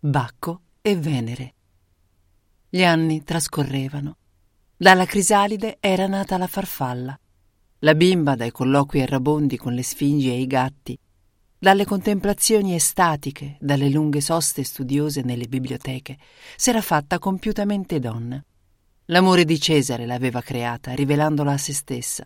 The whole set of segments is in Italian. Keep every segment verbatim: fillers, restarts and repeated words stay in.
Bacco e Venere. Gli anni trascorrevano. Dalla crisalide era nata la farfalla, la bimba dai colloqui errabondi con le sfingi e i gatti, dalle contemplazioni estatiche, dalle lunghe soste studiose nelle biblioteche, s'era fatta compiutamente donna. L'amore di Cesare l'aveva creata, rivelandola a se stessa.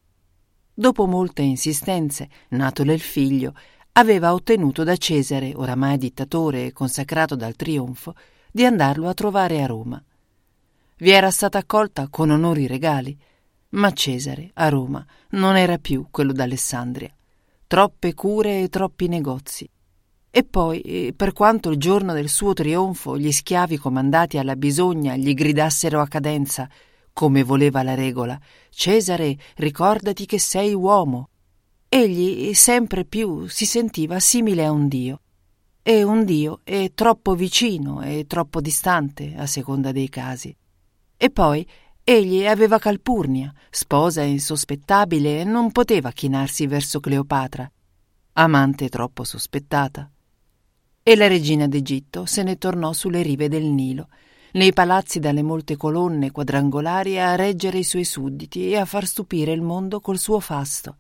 Dopo molte insistenze, natole il figlio, aveva ottenuto da Cesare, oramai dittatore e consacrato dal trionfo, di andarlo a trovare a Roma. Vi era stata accolta con onori regali, ma Cesare, a Roma, non era più quello d'Alessandria. Troppe cure e troppi negozi. E poi, per quanto il giorno del suo trionfo gli schiavi comandati alla bisogna gli gridassero a cadenza, come voleva la regola: «Cesare, ricordati che sei uomo», egli sempre più si sentiva simile a un dio. E un dio è troppo vicino e troppo distante, a seconda dei casi. E poi egli aveva Calpurnia, sposa insospettabile, e non poteva chinarsi verso Cleopatra, amante troppo sospettata. E la regina d'Egitto se ne tornò sulle rive del Nilo, nei palazzi dalle molte colonne quadrangolari, a reggere i suoi sudditi e a far stupire il mondo col suo fasto.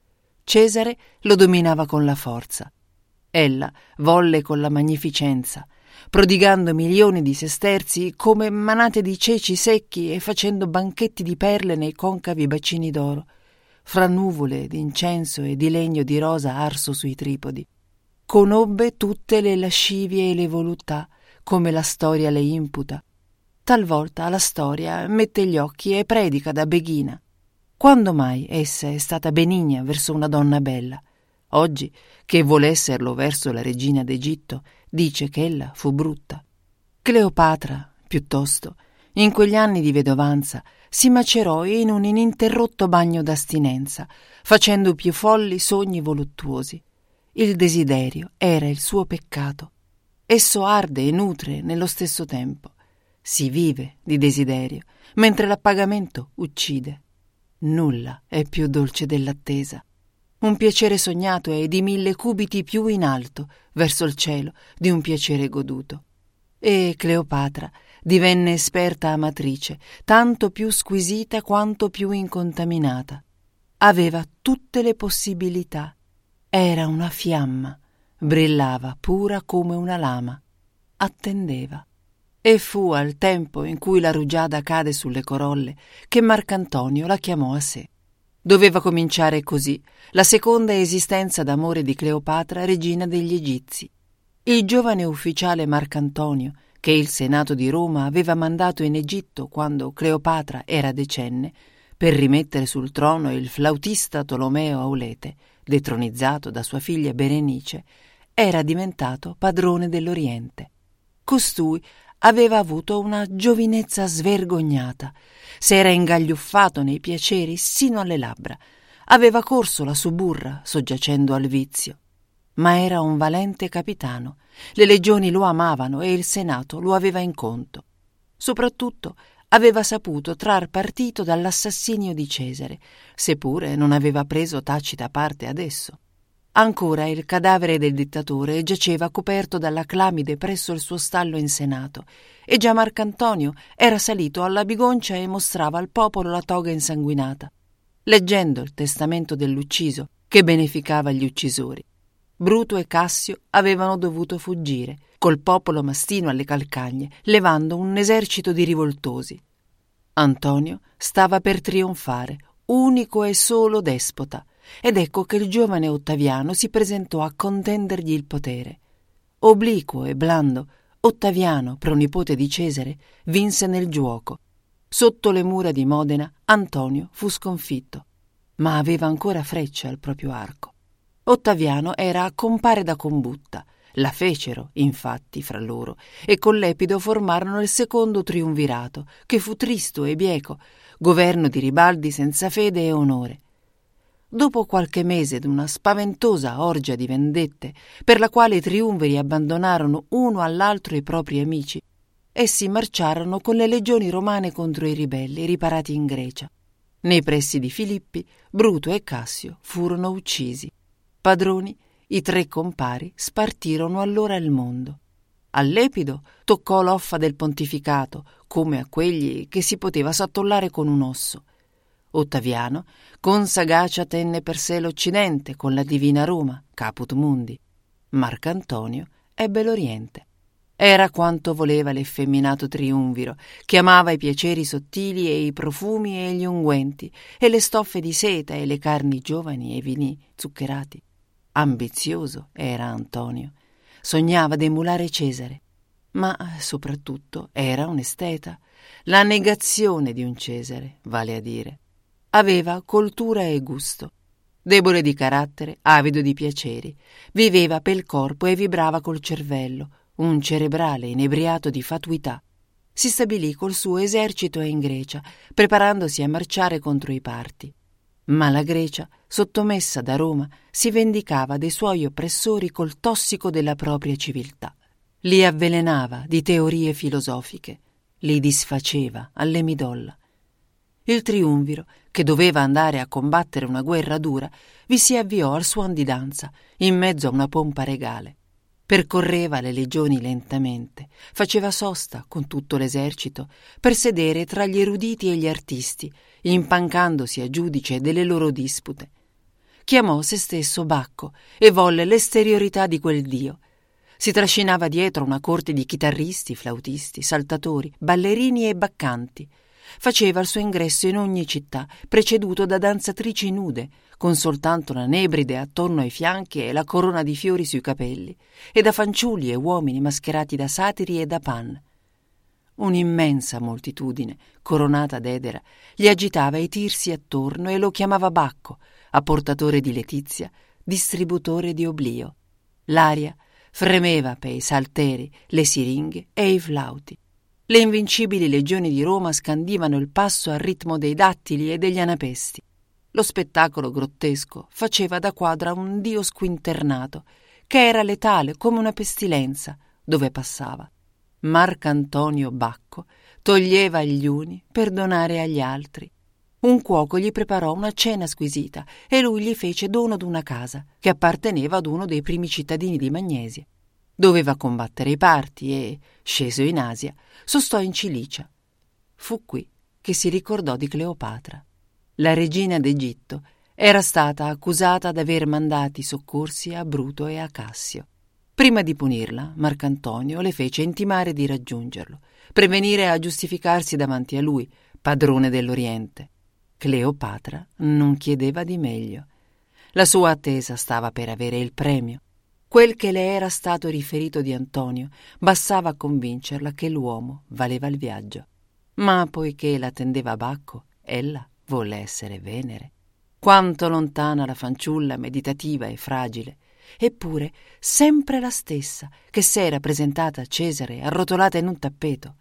Cesare lo dominava con la forza. Ella volle con la magnificenza, prodigando milioni di sesterzi come manate di ceci secchi e facendo banchetti di perle nei concavi bacini d'oro, fra nuvole d'incenso e di legno di rosa arso sui tripodi. Conobbe tutte le lascivie e le voluttà, come la storia le imputa. Talvolta la storia mette gli occhi e predica da beghina. Quando mai essa è stata benigna verso una donna bella? Oggi, che vuole esserlo verso la regina d'Egitto, dice che ella fu brutta. Cleopatra, piuttosto, in quegli anni di vedovanza, si macerò in un ininterrotto bagno d'astinenza, facendo più folli sogni voluttuosi. Il desiderio era il suo peccato. Esso arde e nutre nello stesso tempo. Si vive di desiderio, mentre l'appagamento uccide. Nulla è più dolce dell'attesa. Un piacere sognato è di mille cubiti più in alto verso il cielo di un piacere goduto. E Cleopatra divenne esperta amatrice, tanto più squisita quanto più incontaminata. Aveva tutte le possibilità. Era una fiamma, brillava pura come una lama. Attendeva. E fu al tempo in cui la rugiada cade sulle corolle che Marcantonio la chiamò a sé. Doveva cominciare così la seconda esistenza d'amore di Cleopatra, regina degli Egizi. Il giovane ufficiale Marcantonio, che il Senato di Roma aveva mandato in Egitto quando Cleopatra era decenne, per rimettere sul trono il flautista Tolomeo Aulete, detronizzato da sua figlia Berenice, era diventato padrone dell'Oriente. Costui aveva avuto una giovinezza svergognata, s'era ingagliuffato nei piaceri sino alle labbra, aveva corso la suburra soggiacendo al vizio. Ma era un valente capitano, le legioni lo amavano e il Senato lo aveva in conto. Soprattutto aveva saputo trar partito dall'assassinio di Cesare, seppure non aveva preso tacita parte ad esso. Ancora il cadavere del dittatore giaceva coperto dalla clamide presso il suo stallo in Senato, e già Marcantonio era salito alla bigoncia e mostrava al popolo la toga insanguinata, leggendo il testamento dell'ucciso che beneficava gli uccisori. Bruto e Cassio avevano dovuto fuggire, col popolo mastino alle calcagne, levando un esercito di rivoltosi. Antonio stava per trionfare, unico e solo despota, ed ecco che il giovane Ottaviano si presentò a contendergli il potere. Obliquo e blando, Ottaviano, pronipote di Cesare, vinse nel giuoco. Sotto le mura di Modena Antonio fu sconfitto, ma aveva ancora frecce al proprio arco. Ottaviano era compare da combutta. La fecero, infatti, fra loro, e con Lepido formarono il secondo triumvirato, che fu tristo e bieco, governo di ribaldi senza fede e onore. Dopo qualche mese d'una spaventosa orgia di vendette, per la quale i triumviri abbandonarono uno all'altro i propri amici, essi marciarono con le legioni romane contro i ribelli riparati in Grecia. Nei pressi di Filippi, Bruto e Cassio furono uccisi. Padroni, i tre compari spartirono allora il mondo. All'Epido toccò l'offa del pontificato, come a quegli che si poteva s'attollare con un osso. Ottaviano con sagacia tenne per sé l'Occidente con la divina Roma, caput mundi. Marcantonio ebbe l'Oriente. Era quanto voleva l'effeminato triumviro, che amava i piaceri sottili e i profumi e gli unguenti, e le stoffe di seta e le carni giovani e i vini zuccherati. Ambizioso era Antonio. Sognava d'emulare Cesare, ma soprattutto era un esteta, la negazione di un Cesare, vale a dire. Aveva coltura e gusto. Debole di carattere, avido di piaceri, viveva pel corpo e vibrava col cervello, un cerebrale inebriato di fatuità. Si stabilì col suo esercito in Grecia, preparandosi a marciare contro i Parti. Ma la Grecia, sottomessa da Roma, si vendicava dei suoi oppressori col tossico della propria civiltà. Li avvelenava di teorie filosofiche, li disfaceva alle midolla. Il triumviro, che doveva andare a combattere una guerra dura, vi si avviò al suon di danza, in mezzo a una pompa regale. Percorreva le legioni lentamente, faceva sosta con tutto l'esercito per sedere tra gli eruditi e gli artisti, impancandosi a giudice delle loro dispute. Chiamò se stesso Bacco e volle l'esteriorità di quel dio. Si trascinava dietro una corte di chitarristi, flautisti, saltatori, ballerini e baccanti. Faceva il suo ingresso in ogni città, preceduto da danzatrici nude, con soltanto la nebride attorno ai fianchi e la corona di fiori sui capelli, e da fanciulli e uomini mascherati da satiri e da Pan. Un'immensa moltitudine, coronata d'edera, gli agitava i tirsi attorno e lo chiamava Bacco, apportatore di letizia, distributore di oblio. L'aria fremeva per i salteri, le siringhe e i flauti. Le invincibili legioni di Roma scandivano il passo al ritmo dei dattili e degli anapesti. Lo spettacolo grottesco faceva da quadra un dio squinternato, che era letale come una pestilenza dove passava. Marcantonio Bacco toglieva agli uni per donare agli altri. Un cuoco gli preparò una cena squisita e lui gli fece dono d'una casa che apparteneva ad uno dei primi cittadini di Magnesia. Doveva combattere i Parti e, sceso in Asia, sostò in Cilicia. Fu qui che si ricordò di Cleopatra. La regina d'Egitto era stata accusata d'aver mandati soccorsi a Bruto e a Cassio. Prima di punirla, Marcantonio le fece intimare di raggiungerlo, prevenire a giustificarsi davanti a lui, padrone dell'Oriente. Cleopatra non chiedeva di meglio. La sua attesa stava per avere il premio. Quel che le era stato riferito di Antonio bastava a convincerla che l'uomo valeva il viaggio. Ma poiché l'attendeva Bacco, ella volle essere Venere. Quanto lontana la fanciulla meditativa e fragile, eppure sempre la stessa che s'era presentata a Cesare arrotolata in un tappeto.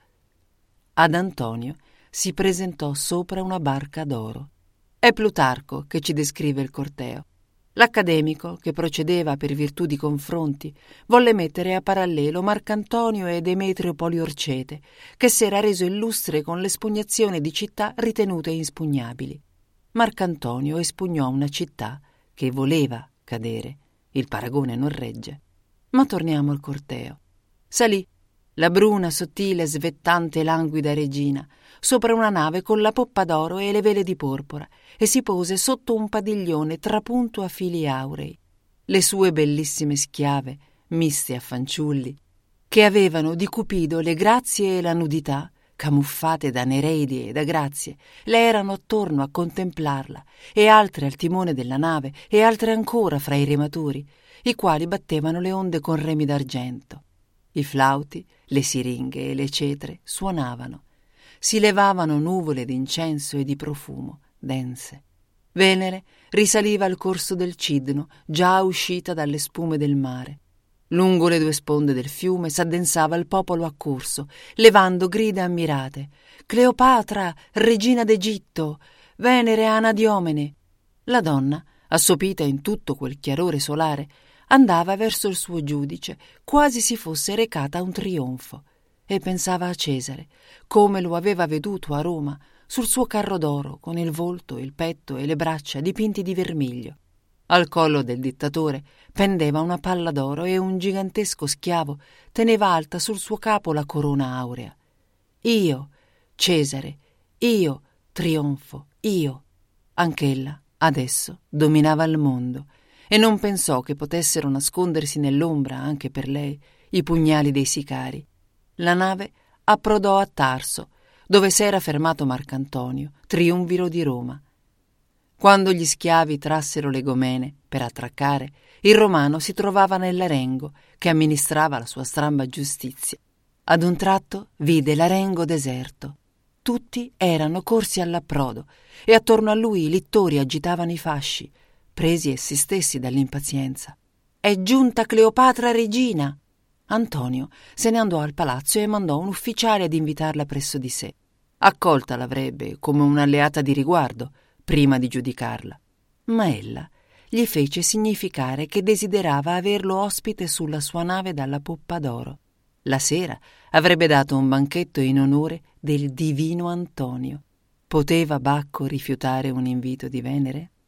Ad Antonio si presentò sopra una barca d'oro. È Plutarco che ci descrive il corteo. L'accademico, che procedeva per virtù di confronti, volle mettere a parallelo Marcantonio e Demetrio Poliorcete, che s'era reso illustre con l'espugnazione di città ritenute inspugnabili. Marcantonio espugnò una città che voleva cadere. Il paragone non regge. Ma torniamo al corteo. Salì la bruna, sottile, svettante e languida regina sopra una nave con la poppa d'oro e le vele di porpora e si pose sotto un padiglione trapunto a fili aurei. Le sue bellissime schiave, miste a fanciulli, che avevano di Cupido le grazie e la nudità, camuffate da Nereidi e da Grazie, le erano attorno a contemplarla, e altre al timone della nave e altre ancora fra i rematori, i quali battevano le onde con remi d'argento. I flauti, le siringhe e le cetre suonavano. Si levavano nuvole d'incenso e di profumo, dense. Venere risaliva al corso del Cidno, già uscita dalle spume del mare. Lungo le due sponde del fiume s'addensava il popolo accorso, levando grida ammirate. «Cleopatra, regina d'Egitto! Venere Anadiomene!» La donna, assopita in tutto quel chiarore solare, andava verso il suo giudice, quasi si fosse recata a un trionfo, e pensava a Cesare, come lo aveva veduto a Roma, sul suo carro d'oro, con il volto, il petto e le braccia dipinti di vermiglio. Al collo del dittatore pendeva una palla d'oro e un gigantesco schiavo teneva alta sul suo capo la corona aurea. Io, Cesare, io, trionfo, io. Anch'ella, adesso, dominava il mondo e non pensò che potessero nascondersi nell'ombra, anche per lei, i pugnali dei sicari. La nave approdò a Tarso, dove s'era fermato Marcantonio, triumviro di Roma. Quando gli schiavi trassero l'egomene per attraccare, il romano si trovava nell'arengo che amministrava la sua stramba giustizia. Ad un tratto vide l'arengo deserto. Tutti erano corsi all'approdo e attorno a lui i littori agitavano i fasci, presi essi stessi dall'impazienza. «È giunta Cleopatra regina!» Antonio se ne andò al palazzo e mandò un ufficiale ad invitarla presso di sé. Accolta l'avrebbe come un'alleata di riguardo, prima di giudicarla. Ma ella gli fece significare che desiderava averlo ospite sulla sua nave dalla poppa d'oro. La sera avrebbe dato un banchetto in onore del divino Antonio. Poteva Bacco rifiutare un invito di Venere?